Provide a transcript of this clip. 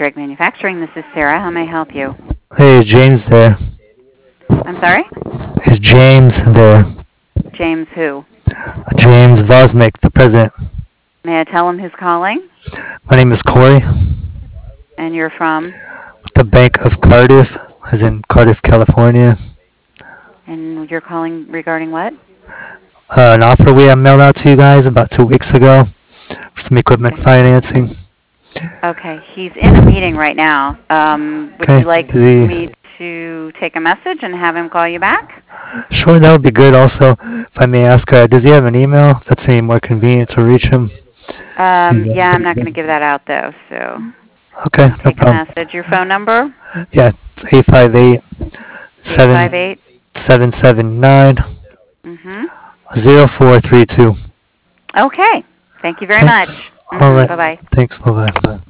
Craig Manufacturing. This is Sarah. How may I help you? Hey, is James there? I'm sorry? Is James there? James who? James Vosnick, the president. May I tell him who's calling? My name is Corey, And you're from? with the Bank of Cardiff, as in Cardiff, California. And you're calling regarding what? An offer we have mailed out to you guys about 2 weeks ago for some equipment Okay. financing. Okay. He's in a meeting right now. Would Okay, you like is he? me to take a message and have him call you back? Sure, that would be good. Also, if I may ask, does he have an email that's any more convenient to reach him? Yeah, I'm not going to give that out though, so Okay, I'll no take a problem. message. Your phone number? Yeah, it's 858 858. 779 Mm-hmm. 0432. Okay. Thank you very much. Thanks. All right. Bye-bye. Thanks. Bye-bye.